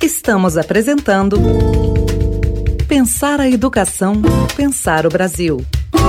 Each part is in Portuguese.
Estamos apresentando Pensar a Educação, Pensar o Brasil.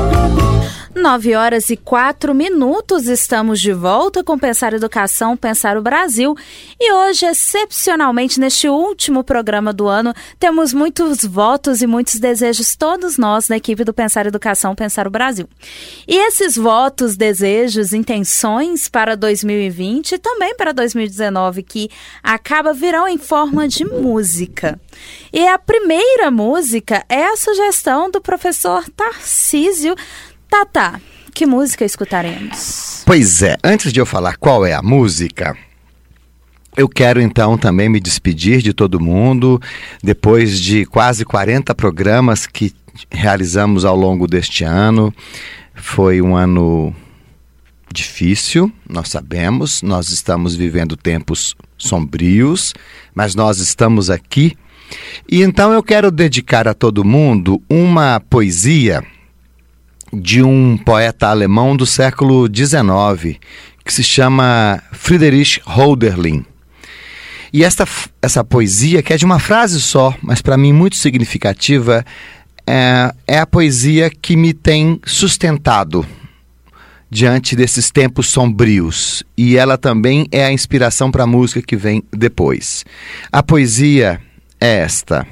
9h04, estamos de volta com Pensar Educação, Pensar o Brasil. E hoje, excepcionalmente, neste último programa do ano, temos muitos votos e muitos desejos, todos nós, da equipe do Pensar Educação, Pensar o Brasil. E esses votos, desejos, intenções para 2020 e também para 2019, que virão em forma de música. E a primeira música é a sugestão do professor Tarcísio. Tata, que música escutaremos? Pois é, antes de eu falar qual é a música, eu quero então também me despedir de todo mundo, depois de quase 40 programas que realizamos ao longo deste ano. Foi um ano difícil, nós sabemos, nós estamos vivendo tempos sombrios, mas nós estamos aqui. E então eu quero dedicar a todo mundo uma poesia de um poeta alemão do século XIX, que se chama Friedrich Hölderlin. E essa poesia, que é de uma frase só, mas para mim muito significativa, é a poesia que me tem sustentado diante desses tempos sombrios. E ela também é a inspiração para a música que vem depois. A poesia é esta: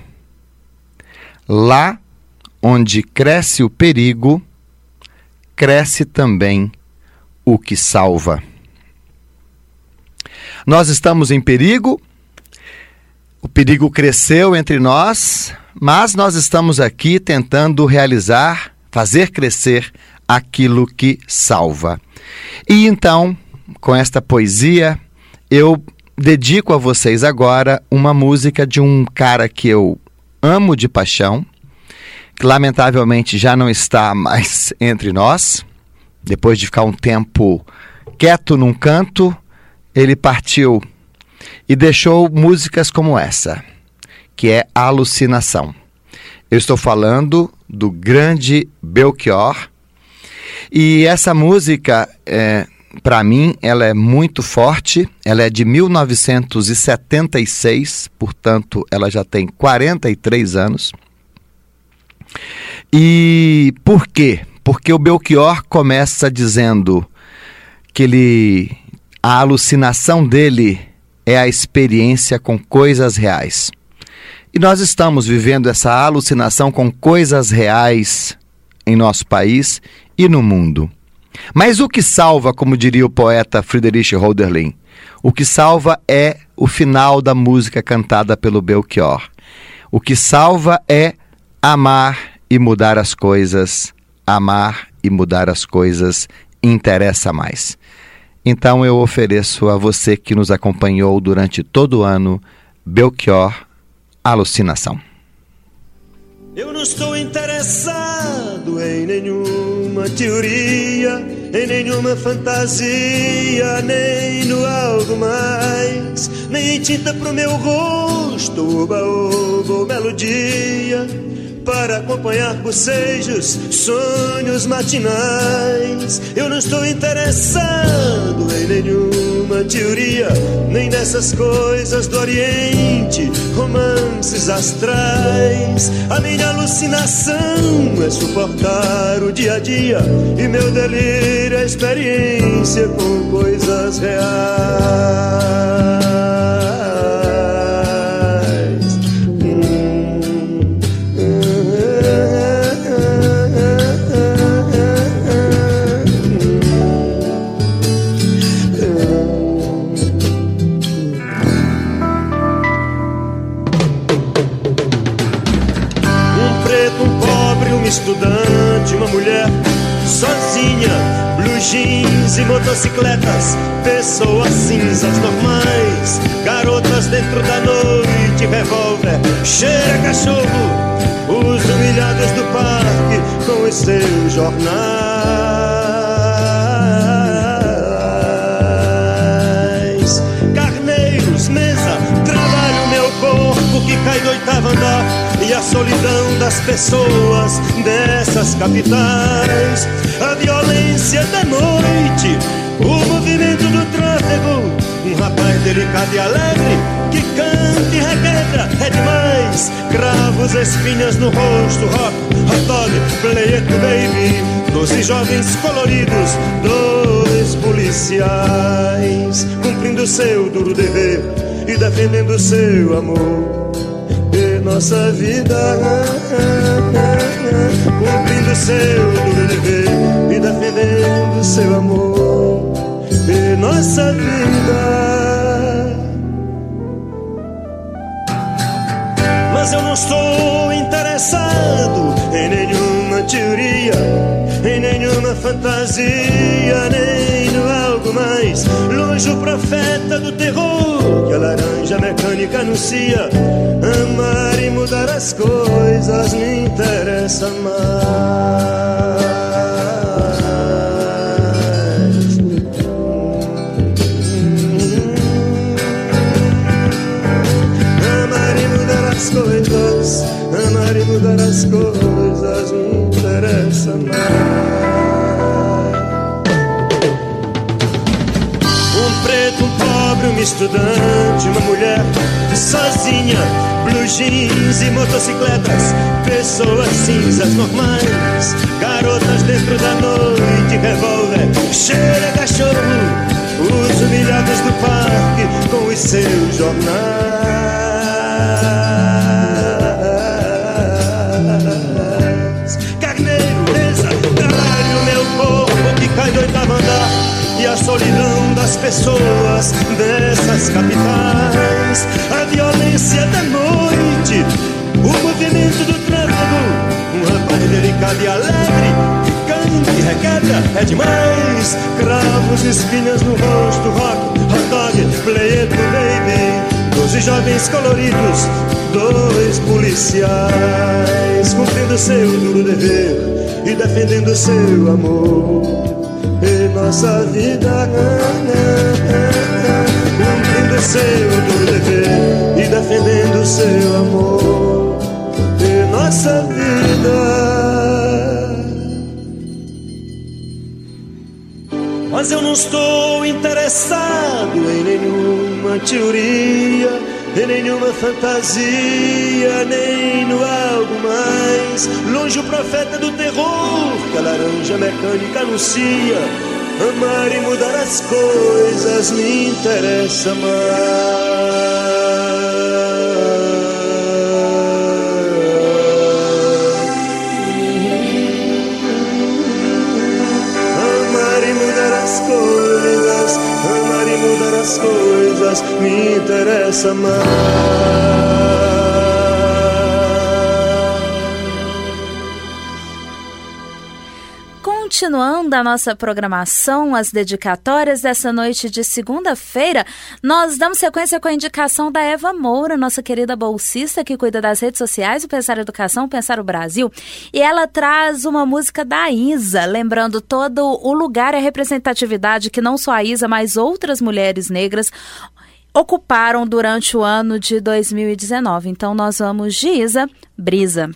lá onde cresce o perigo, cresce também o que salva. Nós estamos em perigo, o perigo cresceu entre nós, mas nós estamos aqui tentando fazer crescer aquilo que salva. E então, com esta poesia, eu dedico a vocês agora uma música de um cara que eu amo de paixão, que lamentavelmente já não está mais entre nós. Depois de ficar um tempo quieto num canto, ele partiu e deixou músicas como essa, que é a Alucinação. Eu estou falando do grande Belchior, e essa música, para mim, ela é muito forte. Ela é de 1976, portanto, ela já tem 43 anos. E por quê? Porque o Belchior começa dizendo que a alucinação dele é a experiência com coisas reais. E nós estamos vivendo essa alucinação com coisas reais em nosso país e no mundo. Mas o que salva, como diria o poeta Friedrich Hölderlin, o que salva é o final da música cantada pelo Belchior. O que salva é amar e mudar as coisas. Amar e mudar as coisas interessa mais. Então eu ofereço a você que nos acompanhou durante todo o ano, Belchior, Alucinação. Eu não estou interessado em nenhuma teoria, em nenhuma fantasia, nem no algo mais, nem em tinta pro meu rosto, oba-oba ou melodia, para acompanhar bocejos, sonhos matinais. Eu não estou interessado em nenhuma teoria, nem nessas coisas do Oriente, romances astrais. A minha alucinação é suportar o dia a dia, e meu delírio é experiência com coisas reais. Estudante, uma mulher sozinha, blue jeans e motocicletas, pessoas cinzas normais, garotas dentro da noite, revólver, cheira cachorro, os humilhados do parque com os seus jornais, carneiros, mesa, trabalho, meu corpo que cai do oitavo andar, e a solidão das pessoas dessas capitais, a violência da noite, o movimento do tráfego, um rapaz delicado e alegre que canta e requebra mais. Cravos, espinhas no rosto, rock, hot dog, play it baby. 12 jovens coloridos, 2 policiais, cumprindo seu duro dever e defendendo seu amor e nossa vida. Cumprindo seu duro dever e defendendo seu amor e nossa vida. Mas eu não estou interessado em nenhuma teoria, em nenhuma fantasia, nem no algo mais. Longe o profeta do terror que a laranja mecânica anuncia. Amar e mudar as coisas me interessa mais. Amar e mudar as coisas, amar e mudar as coisas me interessa mais. Um preto, um pobre, um estudante, uma mulher sozinha, blue jeans e motocicletas, pessoas cinzas normais, garotas dentro da noite, revólver, cheira cachorro, os humilhados do parque com os seus jornais. Carneiro, mesa, trabalho, meu corpo que cai do 8º andar, e a solidão das pessoas dessas capitais, a violência da noite, o movimento do tráfego, um rapaz delicado e alegre, que canta e requebra, é demais. Cravos, espinhas no rosto, rock, hot dog, play it baby. 12 jovens coloridos, 2 policiais, cumprindo seu duro dever e defendendo seu amor e nossa vida. Cumprindo seu duro dever e defendendo seu amor e nossa vida. Mas eu não estou interessado em nenhuma teoria, em nenhuma fantasia, nem no algo mais. Longe o profeta do terror que a laranja mecânica anuncia. Amar e mudar as coisas me interessa mais. Amar e mudar as coisas, amar e mudar as coisas me interessa mais. Continuando a nossa programação, as dedicatórias dessa noite de segunda-feira, nós damos sequência com a indicação da Eva Moura, nossa querida bolsista que cuida das redes sociais, o Pensar Educação, Pensar o Brasil, e ela traz uma música da Isa, lembrando todo o lugar e a representatividade que não só a Isa, mas outras mulheres negras ocuparam durante o ano de 2019. Então nós vamos de Isa, Brisa.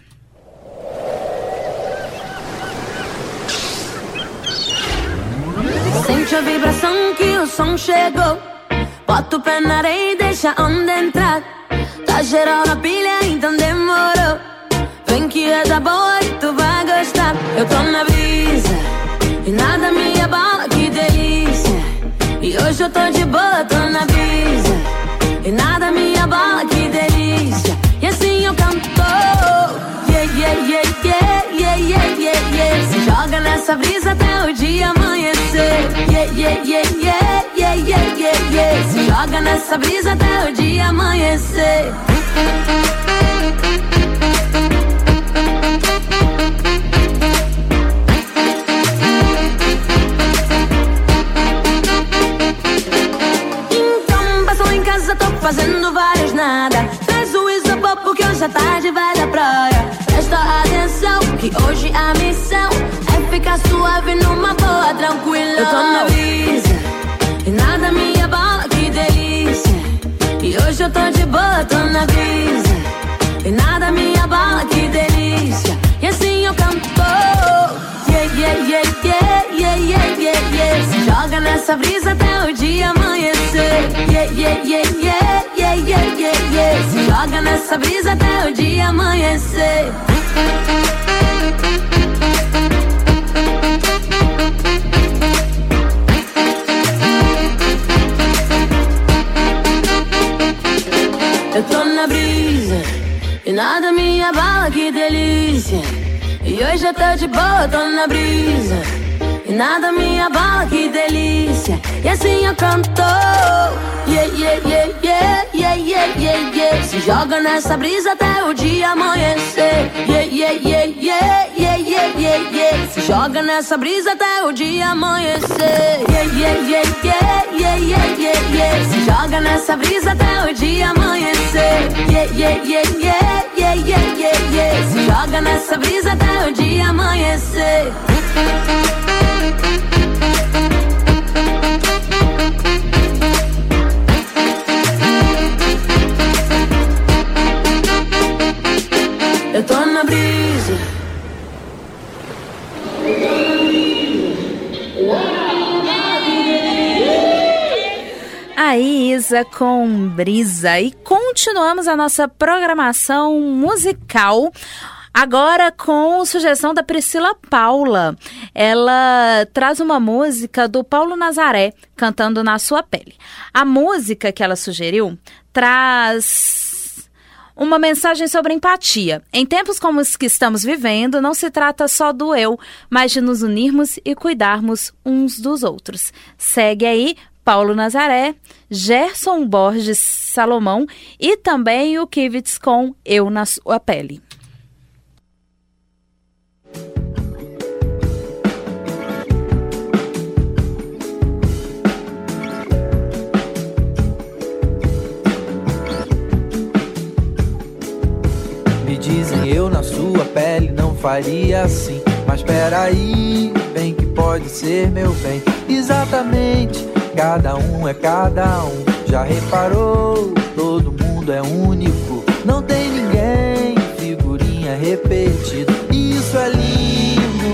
Sente a vibração que o som chegou. Bota o pé na areia e deixa a onda entrar. Tá geral na pilha, então demorou. Vem que é da boa e tu vai gostar. Eu tô na brisa e nada me abala, que delícia. E hoje eu tô de boa, tô na brisa e nada me abala, que delícia. E assim eu canto. Yeah, yeah, yeah, yeah, yeah, yeah, yeah, yeah. Se joga nessa brisa até o dia amanhecer. Yeah, yeah, yeah, yeah, yeah, yeah, yeah, yeah. Se joga nessa brisa até o dia amanhecer. Então, passou em casa, tô fazendo vários nada. Traz o isopor porque hoje à tarde vai da praia. Presta atenção que hoje a missão é ficar suave numa boa, tranquila. Eu tô na brisa e nada me abala, que delícia. E hoje eu tô de boa, tô na brisa e nada me abala, que delícia. E assim eu canto. Yeah, yeah, yeah, yeah, yeah, yeah, yeah, yeah. Se joga nessa brisa até o dia amanhecer. Yeah, yeah, yeah, yeah, yeah, yeah, yeah, yeah. Se joga nessa brisa até o dia amanhecer. Eu tô na brisa e nada me abala, que delícia. E hoje eu tô de boa, tô na brisa e nada me abala, que delícia. E assim eu canto, yeah, yeah, yeah, yeah, yeah, yeah, yeah, yeah. Se joga nessa brisa até o dia amanhecer. Yeah, yeah, yeah, yeah, yeah, yeah, yeah, yeah. Se joga nessa brisa até o dia amanhecer. Yeah, yeah, yeah, yeah, yeah, yeah, yeah, yeah. Se joga nessa brisa até o dia amanhecer. Yeah, yeah, yeah, yeah, yeah, yeah, yeah, yeah. Se joga nessa brisa até o dia amanhecer. Eu tô na brisa. Aí, Isa com Brisa. E continuamos a nossa programação musical. Agora com sugestão da Priscila Paula. Ela traz uma música do Paulo Nazaré, cantando Na Sua Pele. A música que ela sugeriu traz uma mensagem sobre empatia. Em tempos como os que estamos vivendo, não se trata só do eu, mas de nos unirmos e cuidarmos uns dos outros. Segue aí Paulo Nazaré, Gerson Borges Salomão e também o Kivitz com Eu Na Sua Pele. Dizem eu na sua pele não faria assim. Mas peraí, bem que pode ser meu bem. Exatamente, cada um é cada um. Já reparou, todo mundo é único. Não tem ninguém, figurinha repetida. Isso é lindo,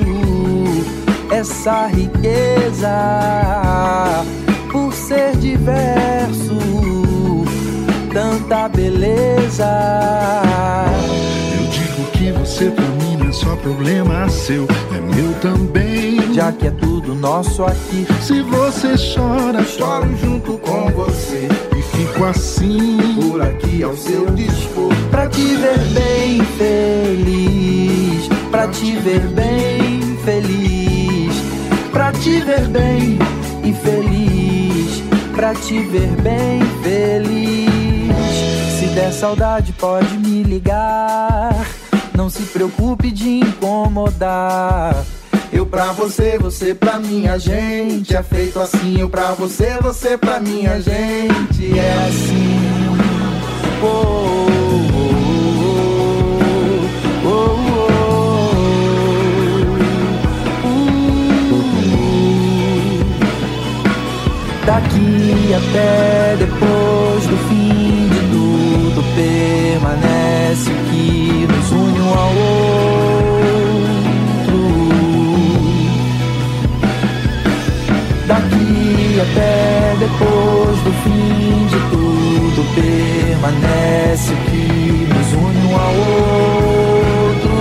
essa riqueza. Por ser diverso, tanta beleza. Eu digo que você pra mim não é só problema seu, é meu também. Já que é tudo nosso aqui. Se você chora, choro junto com você. E fico assim, por aqui ao seu dispor. Pra te ver bem feliz, pra te ver bem feliz, pra te ver bem infeliz, pra te ver bem feliz. Se der saudade pode me ligar, não se preocupe de incomodar. Eu pra você, você pra mim, a gente é feito assim. Eu pra você, você pra mim, a gente é assim. Oh, oh, oh, oh, Daqui até depois do fim de tudo, permanece o que nos une um ao outro. Daqui até depois do fim de tudo, permanece o que nos une um ao outro.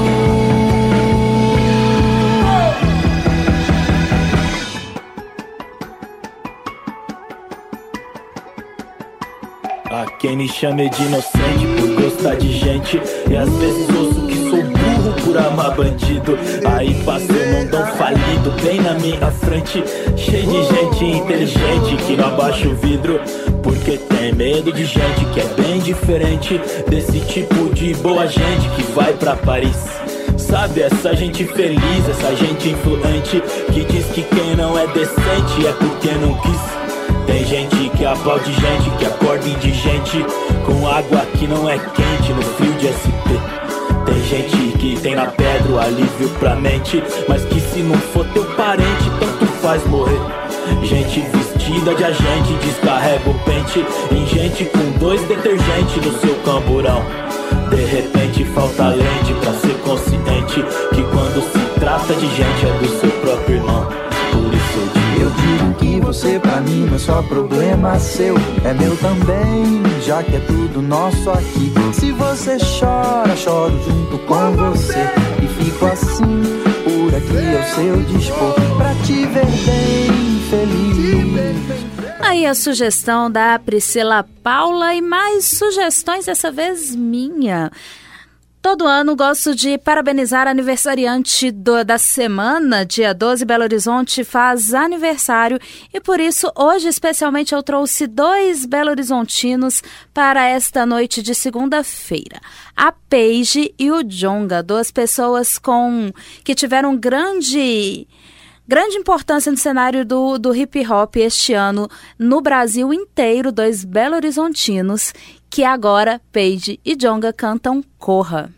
Há quem me chame de inocente por gostar de gente, e às vezes ouço que sou burro por amar bandido. Aí passa um mundão falido bem na minha frente, cheio de gente inteligente que não abaixa o vidro, porque tem medo de gente que é bem diferente desse tipo de boa gente que vai pra Paris. Sabe, essa gente feliz, essa gente influente, que diz que quem não é decente é porque não quis. Tem gente que aplaude gente, que acorda indigente com água que não é quente no frio de SP. Tem gente que tem na pedra o alívio pra mente, mas que se não for teu parente, tanto faz morrer. Gente vestida de agente, descarrega o pente em gente com 2 detergentes no seu camburão. De repente falta lente pra ser consciente que quando se trata de gente é do seu próprio irmão. por isso eu digo que você pra mim não é só problema seu, é meu também, já que é tudo nosso aqui. Se você chora, choro junto com você e fico assim, por aqui ao seu dispor, pra te ver bem feliz. Aí a sugestão da Priscila Paula e mais sugestões, dessa vez minha. Todo ano gosto de parabenizar a aniversariante da semana, dia 12, Belo Horizonte faz aniversário e por isso hoje especialmente eu trouxe 2 belo-horizontinos para esta noite de segunda-feira. A Paige e o Djonga, 2 pessoas que tiveram grande importância no cenário do hip-hop este ano no Brasil inteiro, 2 belo-horizontinos que agora Paige e Djonga cantam Corra.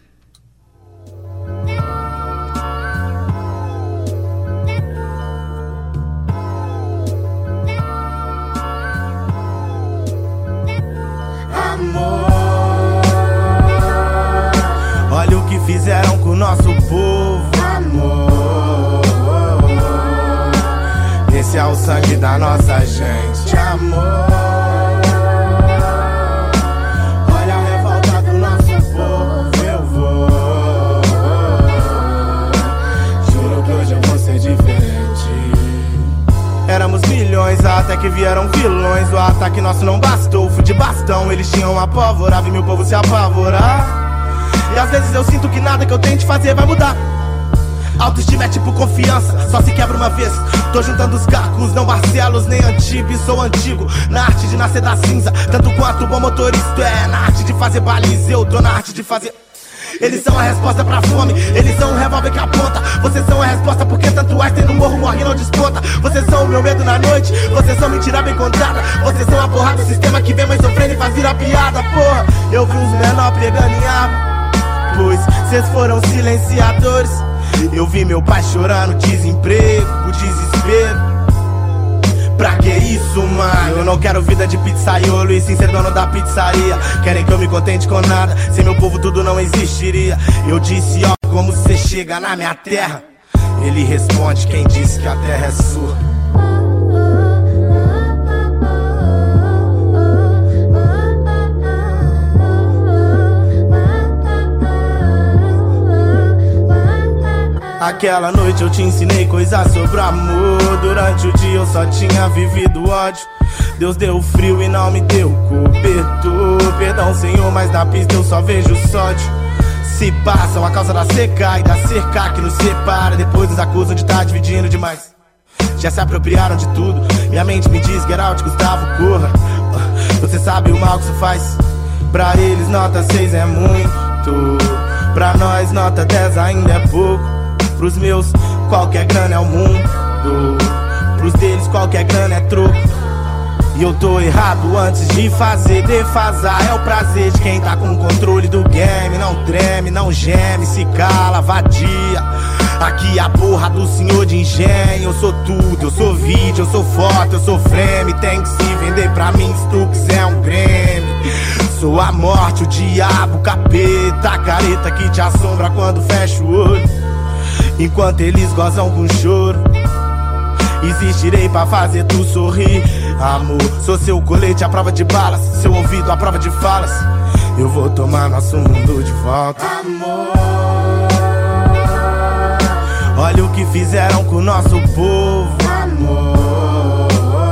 Amor, olha o que fizeram com o nosso povo. Amor, esse é o sangue da nossa gente. Amor, olha a revolta do nosso povo. Eu vou, juro que hoje eu vou ser diferente. Éramos milhões, até que vieram vilões. O ataque nosso não bastou, fui de bastão. Eles tinham uma pólvora, vi meu povo se apavorar. E às vezes eu sinto que nada que eu tente fazer vai mudar. Autoestima é tipo confiança, só se quebra uma vez. Tô juntando os cacos, não Barcelos nem Antibes. Sou antigo, na arte de nascer da cinza, tanto quanto bom motorista é na arte de fazer baliza. Eu tô na arte de fazer. Eles são a resposta pra fome, eles são o revólver que aponta. Vocês são a resposta porque tanto Einstein no morro morre e não desponta. Vocês são o meu medo na noite, vocês são mentira bem contada. Vocês são a porra do sistema que vem mais sofrendo e faz virar piada. Porra, eu vi os menor pregando em aba, pois vocês foram silenciadores. Eu vi meu pai chorando, desemprego, o desespero. Pra que isso, mano? Eu não quero vida de pizzaiolo e sim ser dono da pizzaria. Querem que eu me contente com nada, sem meu povo tudo não existiria. Eu disse, ó, como você chega na minha terra? Ele responde, quem disse que a terra é sua? Aquela noite eu te ensinei coisas sobre amor. Durante o dia eu só tinha vivido ódio. Deus deu frio e não me deu cobertor. Perdão, Senhor, mas na pista eu só vejo sódio. Se passam a causa da seca e da cerca que nos separa. Depois nos acusam de estar dividindo demais. Já se apropriaram de tudo. Minha mente me diz, get out, Gustavo, corra. Você sabe o mal que isso faz. Pra eles nota 6 é muito. Pra nós nota 10 ainda é pouco. Pros meus, qualquer grana é o mundo. Pros deles, qualquer grana é troco. E eu tô errado antes de fazer. Defasar é o prazer de quem tá com o controle do game. Não treme, não geme, se cala, vadia. Aqui a porra do senhor de engenho. Eu sou tudo, eu sou vídeo, eu sou foto, eu sou frame. Tem que se vender pra mim se tu quiser um Grammy. Sou a morte, o diabo, o capeta, a careta que te assombra quando fecha o olho. Enquanto eles gozam com choro, existirei pra fazer tu sorrir. Amor, sou seu colete à prova de balas, seu ouvido à prova de falas. Eu vou tomar nosso mundo de volta. Amor, olha o que fizeram com o nosso povo. Amor,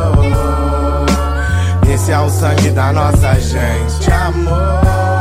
esse é o sangue da nossa gente. Amor,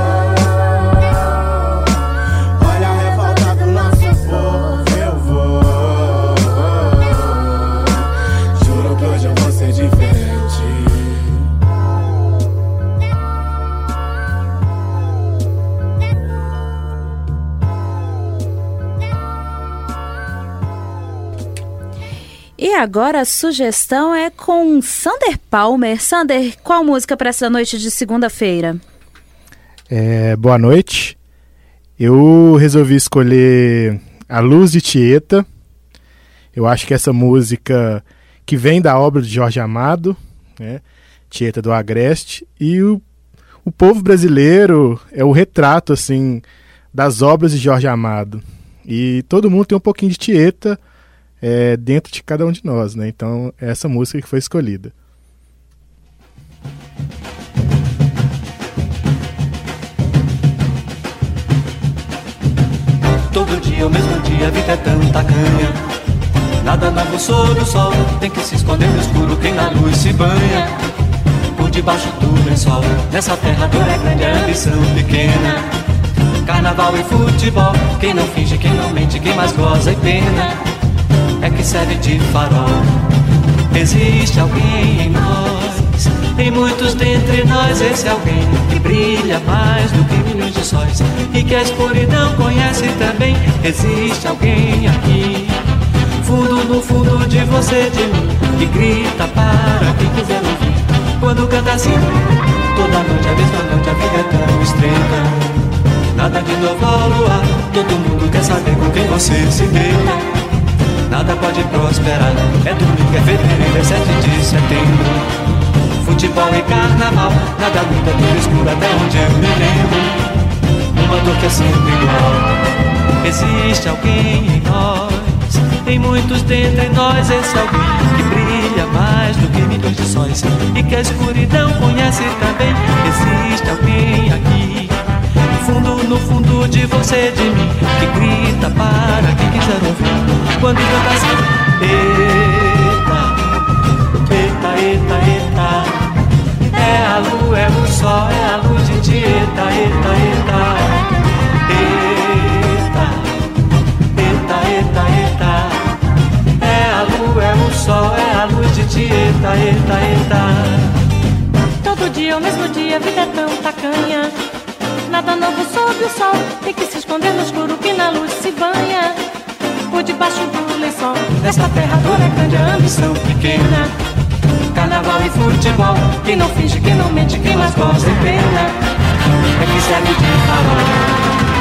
e agora a sugestão é com Sander Palmer. Sander, qual música para essa noite de segunda-feira? Boa noite. Eu resolvi escolher A Luz de Tieta. Eu acho que essa música que vem da obra de Jorge Amado, né? Tieta do Agreste. E o povo brasileiro é o retrato assim, das obras de Jorge Amado. E todo mundo tem um pouquinho de Tieta dentro de cada um de nós, né? Então, é essa música que foi escolhida. Todo dia é o mesmo dia, a vida é tão tacanha. Nada novo sob o sol, tem que se esconder no escuro quem na luz se banha. Por debaixo do lençol, nessa terra dor é grande, a ambição pequena. Carnaval e futebol, quem não finge, quem não mente, quem mais goza e pena é que serve de farol. Existe alguém em nós, em muitos dentre nós, esse alguém que brilha mais do que milhões de sóis e que a escuridão conhece também. Existe alguém aqui, fundo no fundo de você, de mim, que grita para quem quiser ouvir. Quando canta assim, toda noite, a mesma noite, a vida é tão estreita. Nada de novo ao luar, todo mundo quer saber com quem você se deita. Nada pode prosperar, é domingo, é fevereiro, é 7 de setembro. Futebol e carnaval, nada muda, tudo escuro até onde eu me lembro. Uma dor que é sempre igual. Existe alguém em nós, em muitos dentre nós, esse alguém que brilha mais do que milhões de sóis e que a escuridão conhece também. Existe alguém aqui, no fundo de você, de mim, que grita para quem quiser ouvir. Quando canta assim, eita, eita, eita, eita, é a lua, é o sol, é a luz de Tieta, eita, eita, eita, eita, eita, eita, é a lua, é o sol, é a luz de Tieta, eita, eita. Todo dia é o mesmo dia, a vida é tão tacanha. Nada novo sob o sol, tem que se esconder no escuro que na luz se banha. Por debaixo do lençol, nesta terra dor é grande, a ambição pequena. Carnaval e futebol, quem não finge, quem não mente, quem mais goza e pena é que serve de farol.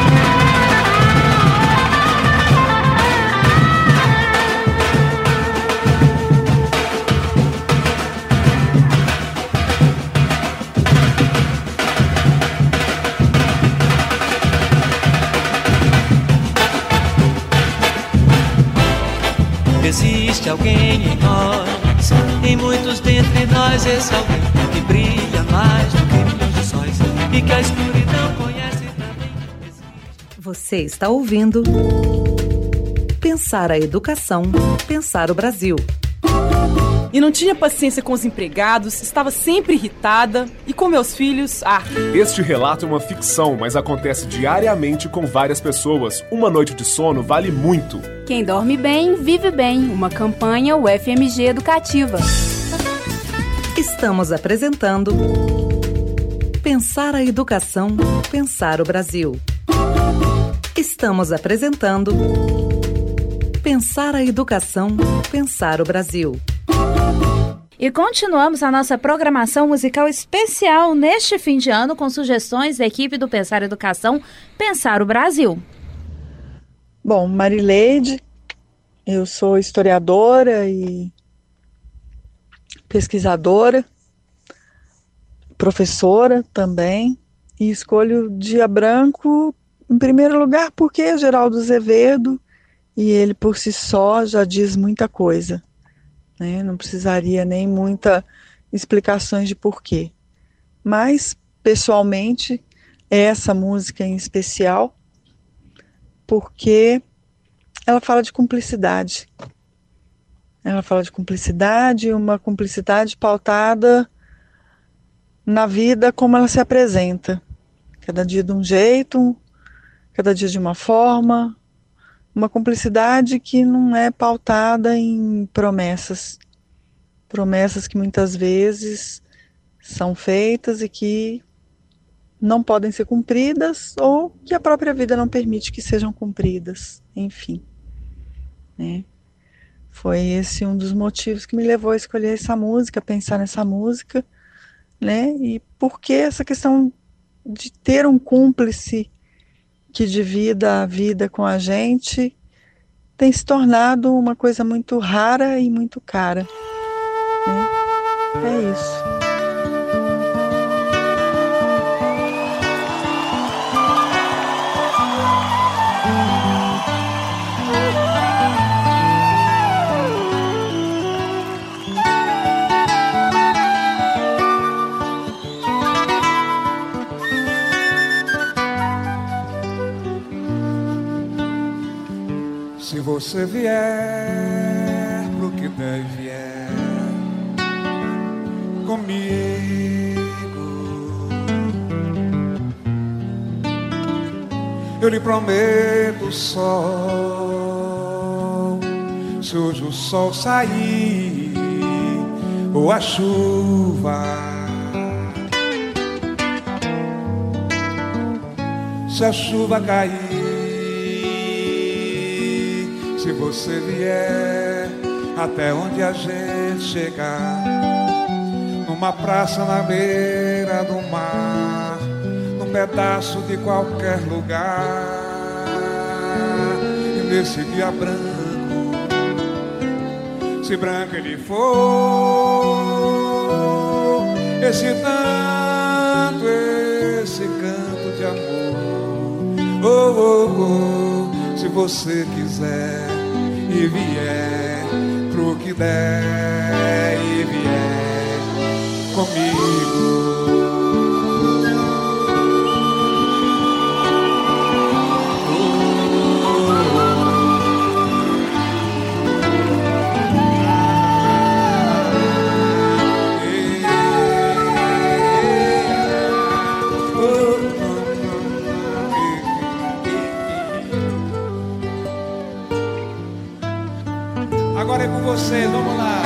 Existe alguém em nós, em muitos dentre nós, esse alguém que brilha mais do que milhões de sóis e que a escuridão conhece também. Você está ouvindo Pensar a Educação, Pensar o Brasil. E não tinha paciência com os empregados, estava sempre irritada. E com meus filhos, Este relato é uma ficção, mas acontece diariamente com várias pessoas. Uma noite de sono vale muito. Quem dorme bem, vive bem. Uma campanha UFMG Educativa. Estamos apresentando Pensar a Educação, Pensar o Brasil. Estamos apresentando Pensar a Educação, Pensar o Brasil. E continuamos a nossa programação musical especial neste fim de ano com sugestões da equipe do Pensar Educação, Pensar o Brasil. Bom, Marileide, eu sou historiadora e pesquisadora, professora também, e escolho Dia Branco em primeiro lugar porque é Geraldo Azevedo e ele por si só já diz muita coisa. Não precisaria nem muitas explicações de porquê. Mas, pessoalmente, essa música em especial, porque ela fala de cumplicidade. Ela fala de cumplicidade, uma cumplicidade pautada na vida como ela se apresenta. Cada dia de um jeito, cada dia de uma forma. Uma cumplicidade que não é pautada em promessas. Promessas que muitas vezes são feitas e que não podem ser cumpridas ou que a própria vida não permite que sejam cumpridas. Enfim. Foi esse um dos motivos que me levou a escolher essa música, a pensar nessa música. E por que essa questão de ter um cúmplice que divida a vida com a gente, tem se tornado uma coisa muito rara e muito cara. É isso. Se você vier pro que der e vier comigo, eu lhe prometo o sol. Se hoje o sol sair ou a chuva, se a chuva cair, se você vier até onde a gente chegar, numa praça na beira do mar, num pedaço de qualquer lugar, e nesse dia branco, se branco ele for, esse tanto, esse canto de amor, oh, oh, oh, se você quiser e vier pro que der e vier comigo. Agora é com você, vamos lá.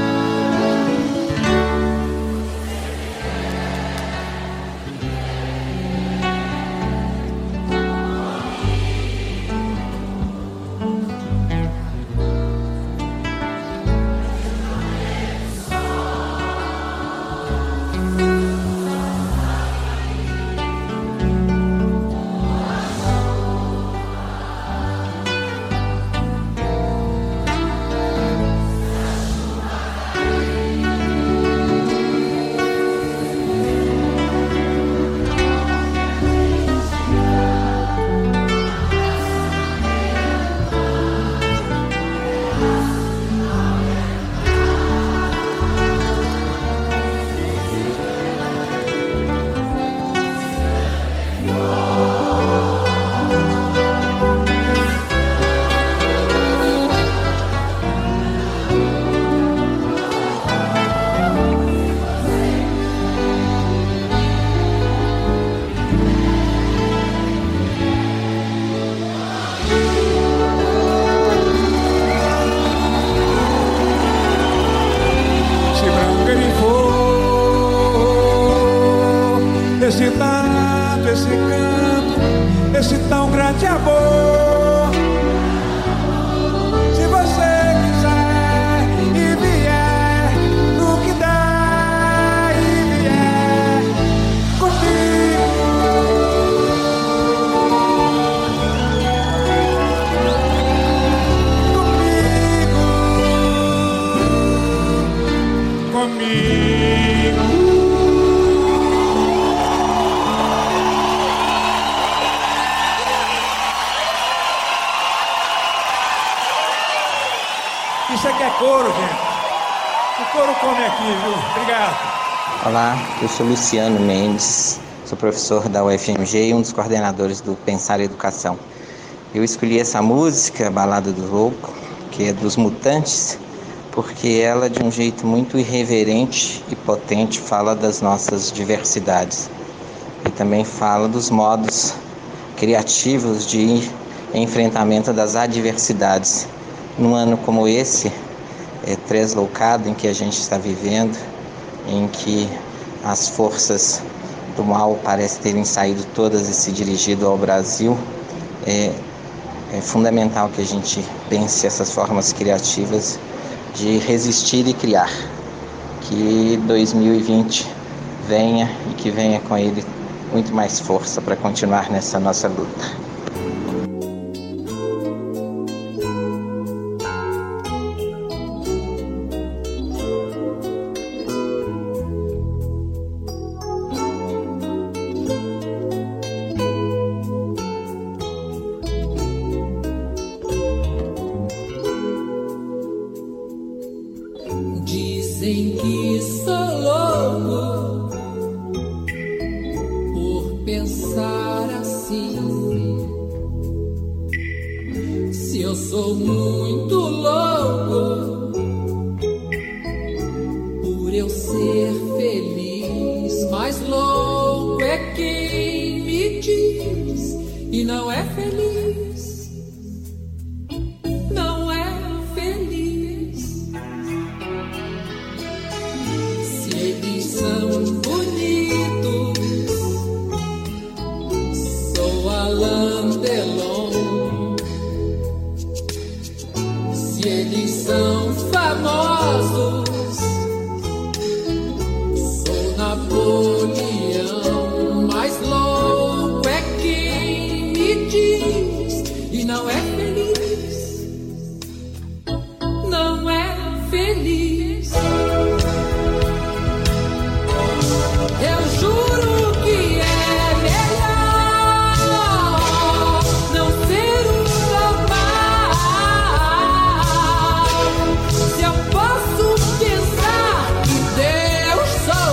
Esse tanto, esse canto, esse tão grande amor. Se você quiser e vier no que dá e vier comigo, comigo. Isso aqui é couro, gente. O couro come aqui, viu? Obrigado. Olá, eu sou Luciano Mendes, sou professor da UFMG e um dos coordenadores do Pensar Educação. Eu escolhi essa música, Balada do Louco, que é dos Mutantes, porque ela, de um jeito muito irreverente e potente, fala das nossas diversidades. E também fala dos modos criativos de enfrentamento das adversidades. Num ano como esse, tresloucado, em que a gente está vivendo, em que as forças do mal parecem terem saído todas e se dirigido ao Brasil, é fundamental que a gente pense essas formas criativas de resistir e criar. Que 2020 venha e que venha com ele muito mais força para continuar nessa nossa luta. Dizem que sou louco por pensar assim. sou muito louco por eu ser feliz, mas louco é quem me diz e não é feliz, não é feliz. Se eles são bonitos, sou Alain Delon. Se eles são famosos, sou Napoleão. Mas louco é quem me diz e não é feliz, não é feliz. Eu juro que é melhor não ser um normal. Se eu posso pensar que Deus sou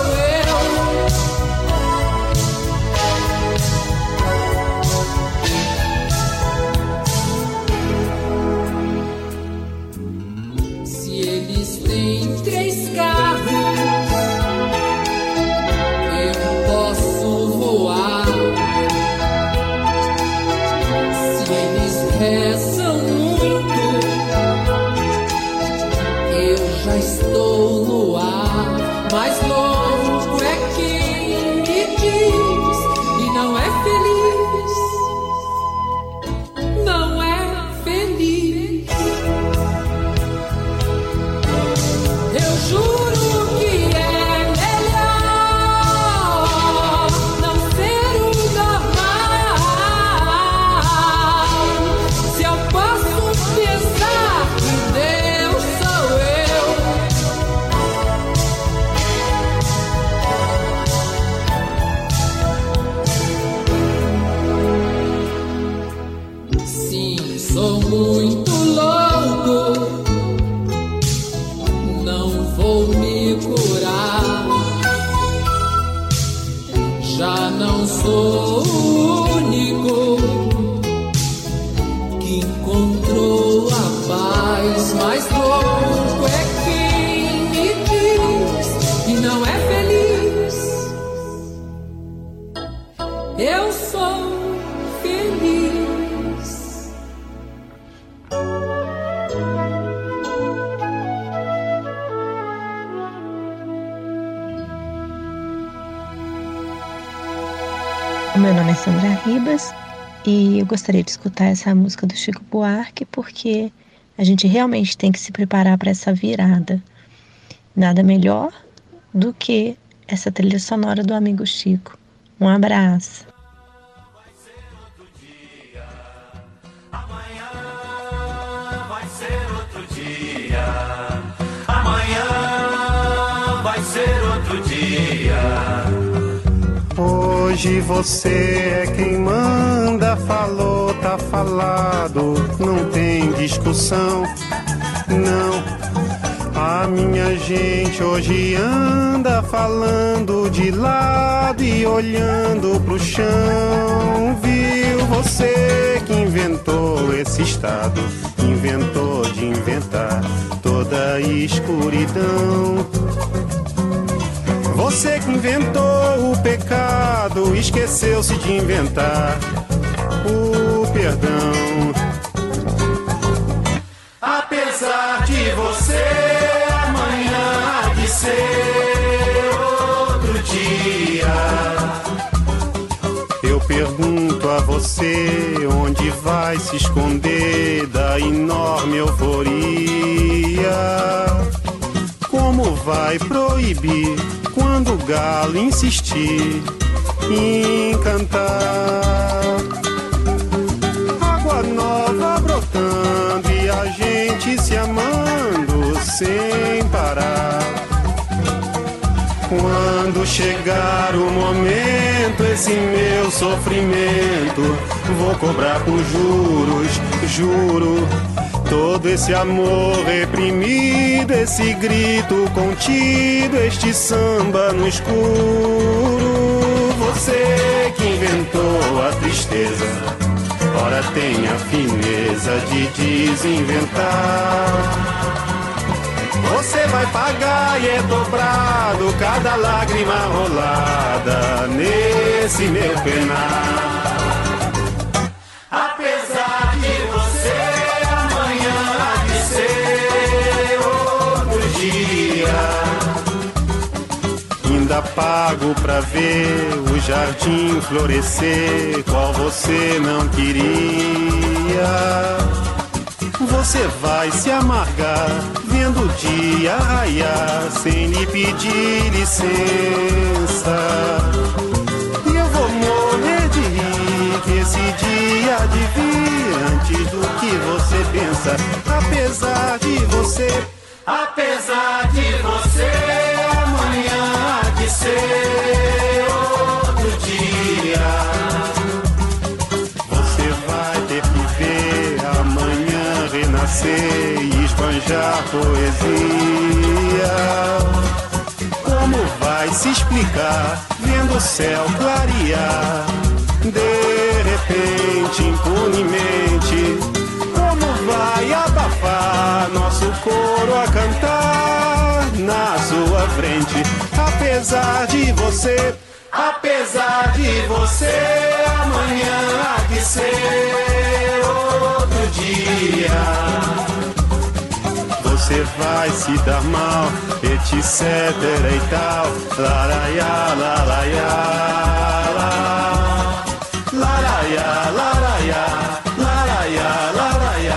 eu. Se eles têm 3 carros, eu posso voar. Se eles rezam muito, eu já estou no ar. Mas louco é quem me diz e não é feliz, não é feliz. Eu juro que é melhor não ser um normal. Se eu posso pensar que Deus sou eu. Sim, sou muito louco, não vou me curar. Já não sou o único que encontrou a paz. Mas louco é quem me diz e não é feliz. Eu sou feliz. Meu nome é Sandra Ribas e eu gostaria de escutar essa música do Chico Buarque porque a gente realmente tem que se preparar para essa virada. Nada melhor do que essa trilha sonora do amigo Chico. Um abraço. Vai ser outro dia. Amanhã vai ser outro dia. Hoje você é quem manda, falou, tá falado, não tem discussão, não. A minha gente hoje anda falando de lado e olhando pro chão. Viu você que inventou esse estado, inventou de inventar toda a escuridão. Você que inventou o pecado, esqueceu-se de inventar o perdão. Apesar de você, amanhã há de ser outro dia. Eu pergunto a você onde vai se esconder da enorme euforia. Como vai proibir quando o galo insistir em cantar? Água nova brotando e a gente se amando sem parar. Quando chegar o momento, esse meu sofrimento vou cobrar com juros, juro. Todo esse amor reprimido, esse grito contido, este samba no escuro. Você que inventou a tristeza, ora tem a fineza de desinventar. Você vai pagar e é dobrado cada lágrima rolada nesse meu penar. Apesar de você amanhã há de ser outro dia, ainda pago pra ver o jardim florescer qual você não queria. Você vai se amargar vendo o dia raiar sem lhe pedir licença. E eu vou morrer de rir que esse dia há de vir antes do que você pensa. Apesar de você amanhã há de ser outro dia. Você vai ter que ver amanhã renascer e esbanjar poesia. Como vai se explicar vendo o céu clarear de repente, impunemente? Como vai abafar nosso coro a cantar na sua frente? Apesar de você amanhã há de ser outro dia. Você vai se dar mal, etc e tal. Laraiá, laraiá, laraiá, laraiá, laraiá, laraiá,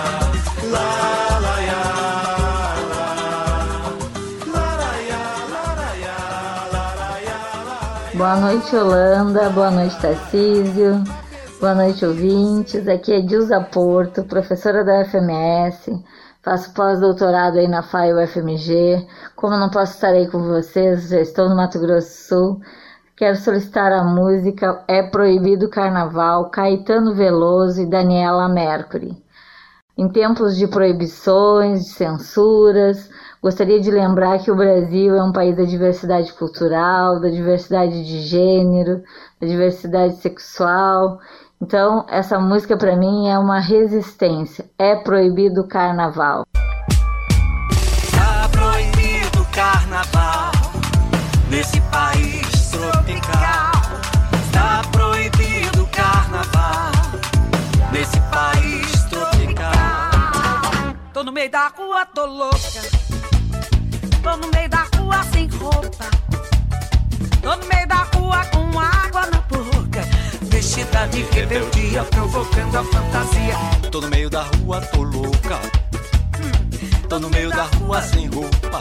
Boa noite, Holanda. Boa noite, Tarcísio. Boa noite, ouvintes. Aqui é Dilza Porto, professora da UFMS. Faço pós-doutorado aí na FAI UFMG. Como não posso estar aí com vocês, já estou no Mato Grosso do Sul. Quero solicitar a música É Proibido Carnaval, Caetano Veloso e Daniela Mercury. Em tempos de proibições, de censuras, gostaria de lembrar que o Brasil é um país da diversidade cultural, da diversidade de gênero, da diversidade sexual. Então, essa música para mim é uma resistência. É proibido o carnaval. Tá proibido o carnaval nesse país tropical. Tá proibido o carnaval nesse país tropical. Tô no meio da rua, tô louca. Tô no meio da rua sem roupa. Tô no meio da rua com água na boca, vestida de rebeldia, provocando a fantasia. Tô no meio da rua, tô louca. Tô no meio da rua sem roupa.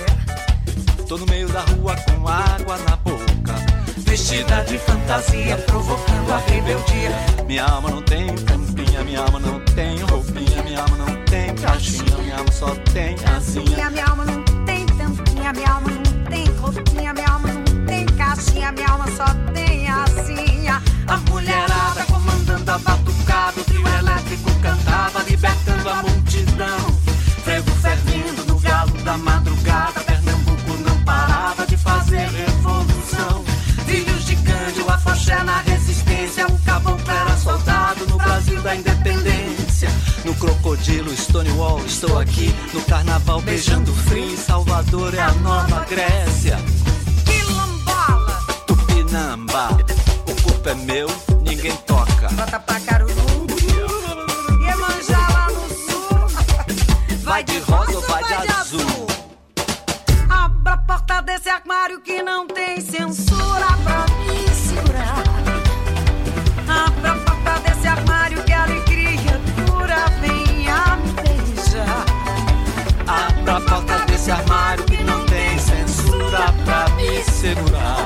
Tô no meio da rua com água na boca, vestida de fantasia, provocando a rebeldia. Minha alma não tem tampinha, minha alma não tem roupinha, minha alma não tem caixinha, minha alma só tem asinha. Minha alma não tem tampinha, minha alma não tem roupinha, minha alma não tem caixinha, minha alma só tem asinha. A mulherada comandando a batucada, o trio elétrico cantava, libertando a multidão. Frevo fervendo no galo da madrugada, Pernambuco não parava de fazer revolução. Filhos de Cândido, afoxé na resistência, o caboclo era soldado no Brasil da independência. No crocodilo, Stonewall, estou aqui, no carnaval beijando frio, Salvador é a nova Grécia. Quilombola, Tupinamba, o corpo é meu, ninguém toca. bota pra Caruru, Iemanjá lá no sul. Vai de rosa ou vai de azul? Abra a porta desse armário que não tem censura pra me segurar. Abra a porta desse armário que a alegria pura venha me beijar. Abra a porta desse armário que não tem censura pra me segurar.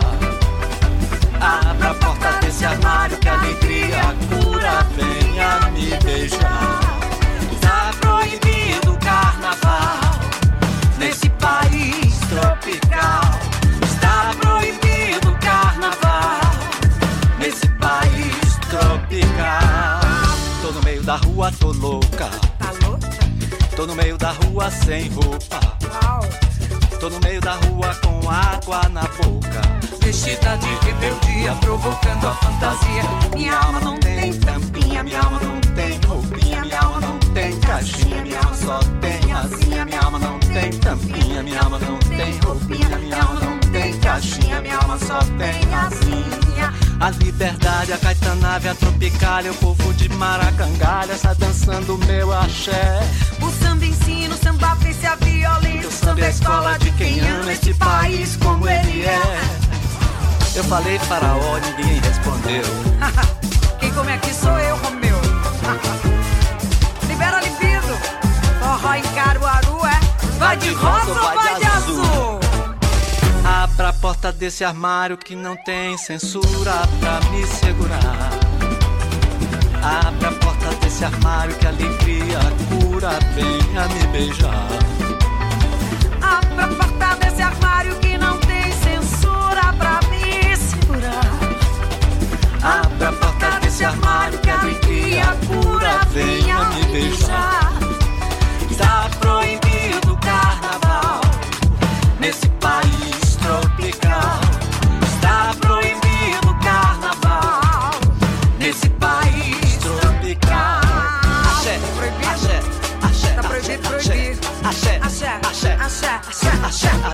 Abra a porta desse armário que a alegria cura venha me beijar. Tá proibido o carnaval nesse país tropical. Está proibido o carnaval nesse país tropical. Tô no meio da rua, tô louca. Tá louca? Tô no meio da rua sem roupa. Tô no meio da rua com água na boca, vestida de rebeldia, provocando a fantasia. Minha alma não tem tampinha, minha alma não A liberdade, a caetanave, a tropicália, o povo de Maracangalha está dançando meu axé. O samba ensina, o samba vence a violência. O samba é a escola de quem ama este país como ele é. Eu falei faraó, ninguém respondeu. Quem come aqui sou eu, Romeu. Libera libido. Forró em Caruaru é vai de rosa ou vai de azul? Abra a porta desse armário que não tem censura pra me segurar. Abra a porta desse armário que a alegria cura, venha me beijar. Abra a porta desse armário que não tem censura pra me segurar. Abra a porta desse armário que a alegria cura, venha me beijar. Está proibido o carnaval nesse país tropical. Está proibido o carnaval nesse país tropical. Axé, axé, axé, tá proibido, proibido. Axé, axé, axé, axé, axé, axé.